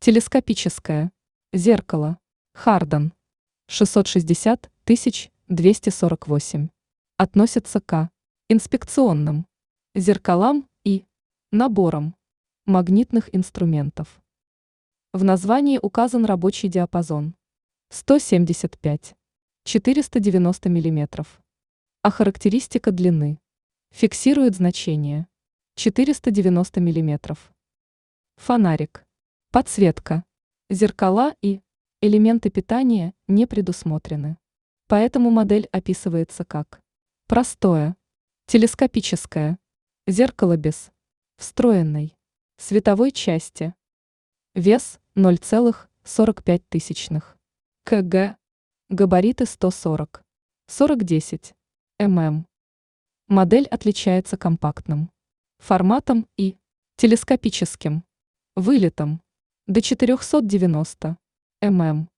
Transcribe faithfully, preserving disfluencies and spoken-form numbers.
Телескопическое зеркало Харден шестьсот шестьдесят тысяч двести сорок восемь относится к инспекционным зеркалам и наборам магнитных инструментов. В названии указан рабочий диапазон сто семьдесят пять — четыреста девяносто миллиметров, а характеристика длины фиксирует значение четыреста девяносто миллиметров. Фонарик, подсветка, зеркала и элементы питания не предусмотрены. Поэтому модель описывается как простое, телескопическое зеркало без встроенной световой части. Вес ноль целых сорок пять тысячных кг. Габариты сто сорок — сорок десять мм. Модель отличается компактным форматом и телескопическим вылетом до четырехсот девяноста мм.